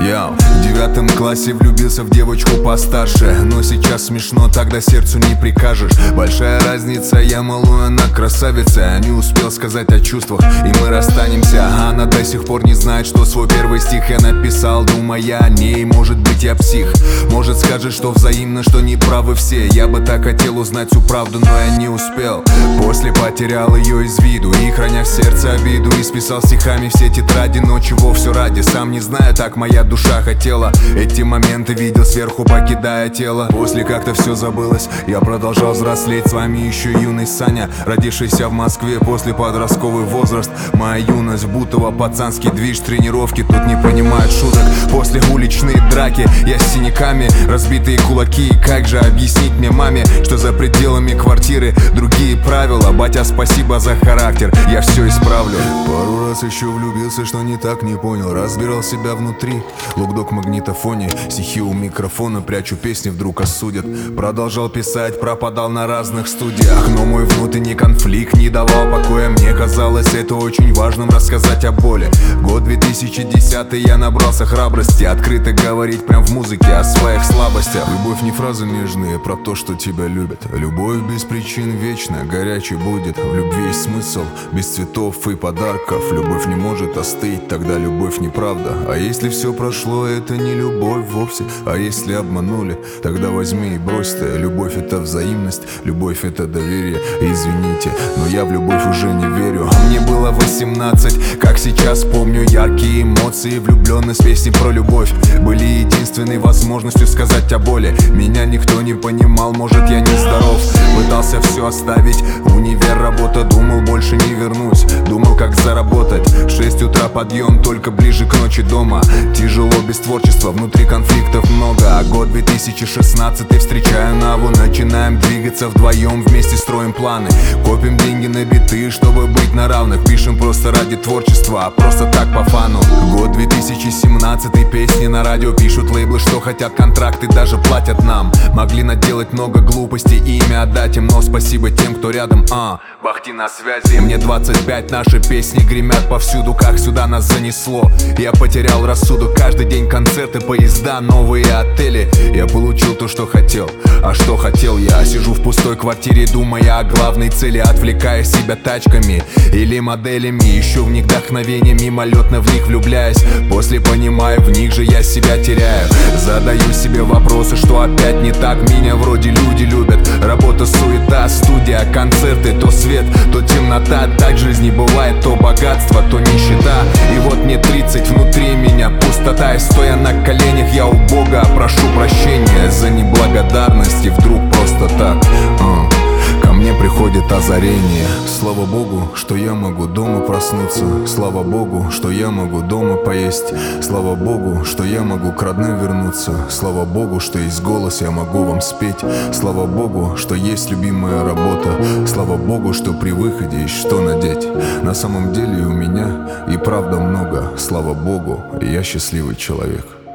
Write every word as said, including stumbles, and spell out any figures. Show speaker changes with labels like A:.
A: Я в девятом классе влюбился в девочку постарше, но сейчас смешно, тогда сердцу не прикажешь. Большая разница, я малую, она красавица. Я не успел сказать о чувствах, и мы расстанемся. Она до сих пор не знает, что свой первый стих я написал, думая о ней. Может быть, я псих, может скажет, что взаимно, что не правы все. Я бы так хотел узнать всю правду, но я не успел. После потерял ее из виду и, храня в сердце обиду, исписал стихами все тетради. Но чего все ради, сам не знаю, так моя душа хотела. Эти моменты видел сверху, покидая тело. После как-то все забылось, я продолжал взрослеть. С вами еще юный Саня, родившийся в Москве после подростковый возраст. Моя юность, Бутово, пацанский движ, тренировки, тут не понимают шуток. После уличные драки, я с синяками, разбитые кулаки. И как же объяснить мне маме, что за пределами квартиры другие правила? Батя, спасибо за характер, я все исправлю. Пару раз еще влюбился, что не так, не понял. Разбирал себя внутри, лукдог в магнитофоне, стихи у микрофона, прячу песни, вдруг осудят. Продолжал писать, пропадал на разных студиях, но мой внутренний конфликт не давал покоя. Мне казалось это очень важным, рассказать о боли. Год две тысячи десятый, я набрался храбрости открыто говорить прям в музыке о своих слабостях. Любовь не фразы нежные про то, что тебя любят. Любовь без причин вечна, горячей будет. В любви есть смысл, без цветов и подарков. Любовь не может остыть, тогда любовь неправда. А если все прошло, это не любовь вовсе. А если обманули, тогда возьми и брось-то. Любовь это взаимность, любовь это доверие. Извините, но я в любовь уже не верю. Мне было восемнадцать, как сейчас помню, яркие эмоции, влюбленность, песни про любовь были единственной возможностью сказать о боли. Меня никто не понимал, может я не здоров. Пытался все оставить, универ, работа, думал больше не вернусь. Думал как заработать, в шесть утра подъем, только ближе к ночи дома. Тяжело без творчества, внутри конфликтов много. А год две тысячи шестнадцатый, встречаю Наву, начинаем двигаться вдвоем, вместе строим планы. Копим деньги на биты, чтобы быть на равных. Пишем просто ради творчества, а просто так по фану. Год две тысячи семнадцатый, песни на радио пишут лейблы, что хотят, контракты даже платят нам. Могли наделать много глупостей, имя отдать им, но спасибо тем, кто рядом. А, Бахти на связи. Мне двадцать пять, наши песни гремят повсюду, как сюда нас занесло. Я потерял рассудок, каждый день концерты, поезда, новые отели. Я получил то, что хотел, а что хотел я? Сижу в пустой квартире, думая о главной цели, отвлекая себя тачками или моделями. Ищу в них вдохновение, мимолетно в них влюбляюсь. После понимаю, в них же я себя теряю. Задаю себе вопросы, что опять не так. Меня вроде люди любят, работа, суета, студия, концерты. То свет, то темнота, так в жизни бывает. То богатство, то нищета. И вот мне тридцать, внутри меня пустота. И стоя на коленях, я у Бога прошу прощения за неблагодарность. И вдруг просто так uh. ко мне приходит озарение. Слава Богу, что я могу дома проснуться. Слава Богу, что я могу дома поесть. Слава Богу, что я могу к родным вернуться. Слава Богу, что есть голос, я могу вам спеть. Слава Богу, что есть любимая работа. Слава Богу, что при выходе есть что надеть. На самом деле у меня и правда много. Слава Богу, я счастливый человек.